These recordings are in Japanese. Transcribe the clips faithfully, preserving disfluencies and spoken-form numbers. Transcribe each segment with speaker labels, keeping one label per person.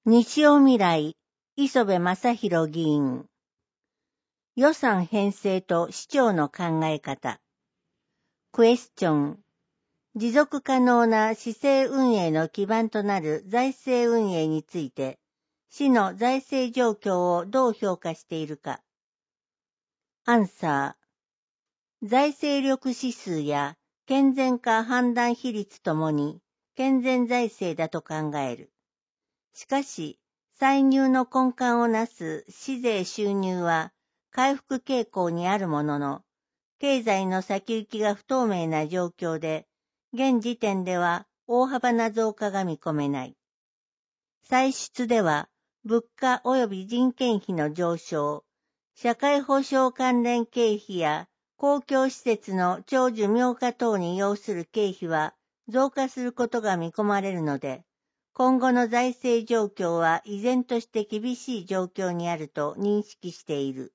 Speaker 1: 西尾未来、磯部正弘議員。予算編成と市長の考え方。クエスチョン。持続可能な市政運営の基盤となる財政運営について、市の財政状況をどう評価しているか。アンサー。財政力指数や健全化判断比率ともに健全財政だと考える。しかし、歳入の根幹をなす市税収入は回復傾向にあるものの、経済の先行きが不透明な状況で、現時点では大幅な増加が見込めない。歳出では、物価及び人件費の上昇、社会保障関連経費や公共施設の長寿命化等に要する経費は増加することが見込まれるので、今後の財政状況は依然として厳しい状況にあると認識している。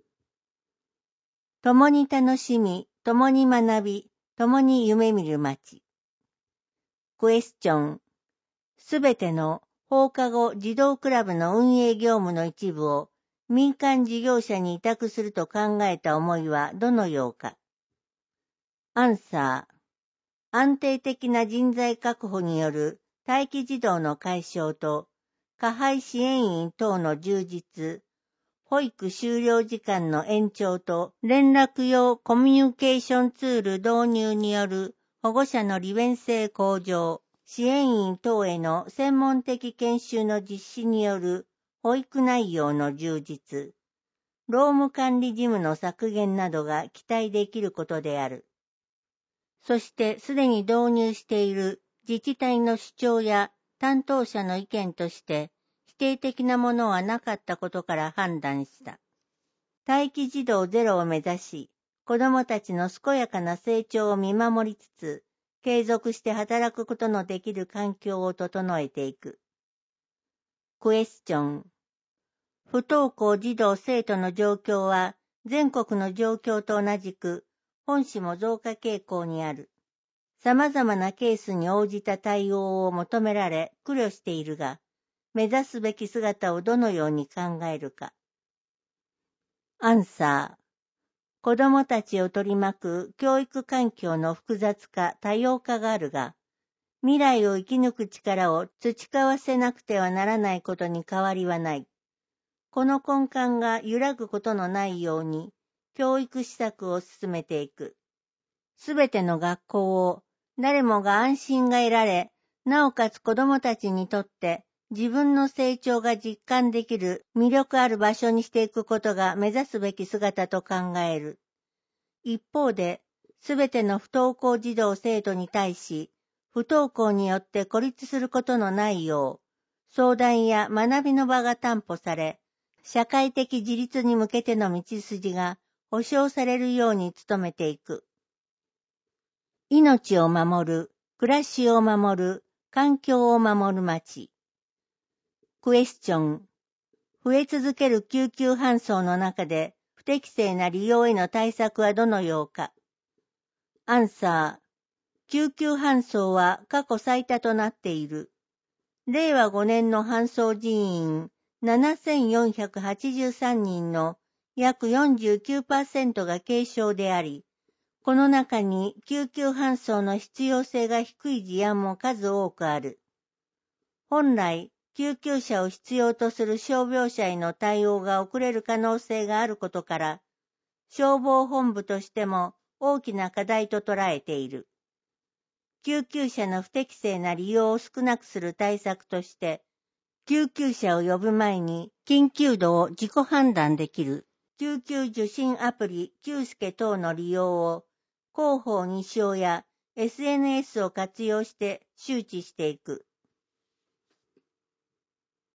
Speaker 1: 共に楽しみ、共に学び、共に夢見る街。クエスチョン。すべての放課後児童クラブの運営業務の一部を民間事業者に委託すると考えた思いはどのようか。アンサー。安定的な人材確保による待機児童の解消と、加配支援員等の充実、保育終了時間の延長と連絡用コミュニケーションツール導入による保護者の利便性向上、支援員等への専門的研修の実施による保育内容の充実、労務管理事務の削減などが期待できることである。そしてすでに導入している自治体の主張や担当者の意見として否定的なものはなかったことから判断した。待機児童ゼロを目指し、子どもたちの健やかな成長を見守りつつ、継続して働くことのできる環境を整えていく。クエスチョン。不登校児童生徒の状況は全国の状況と同じく、本市も増加傾向にある。様々なケースに応じた対応を求められ苦慮しているが、目指すべき姿をどのように考えるか。アンサー。子どもたちを取り巻く教育環境の複雑化、多様化があるが、未来を生き抜く力を培わせなくてはならないことに変わりはない。この根幹が揺らぐことのないように、教育施策を進めていく。すべての学校を誰もが安心が得られ、なおかつ子どもたちにとって自分の成長が実感できる魅力ある場所にしていくことが目指すべき姿と考える。一方で、すべての不登校児童生徒に対し、不登校によって孤立することのないよう、相談や学びの場が担保され、社会的自立に向けての道筋が保障されるように努めていく。命を守る、暮らしを守る、環境を守る街。クエスチョン。増え続ける救急搬送の中で不適正な利用への対策はどのようか。アンサー。救急搬送は過去最多となっている。れいわごねんの搬送人員ななせんよんひゃくはちじゅうさんにんの約 よんじゅうきゅうパーセント が軽症であり、この中に救急搬送の必要性が低い事案も数多くある。本来、救急車を必要とする傷病者への対応が遅れる可能性があることから、消防本部としても大きな課題と捉えている。救急車の不適正な利用を少なくする対策として、救急車を呼ぶ前に緊急度を自己判断できる救急受診アプリ救助等の利用を広報日照や エスエヌエス を活用して周知していく。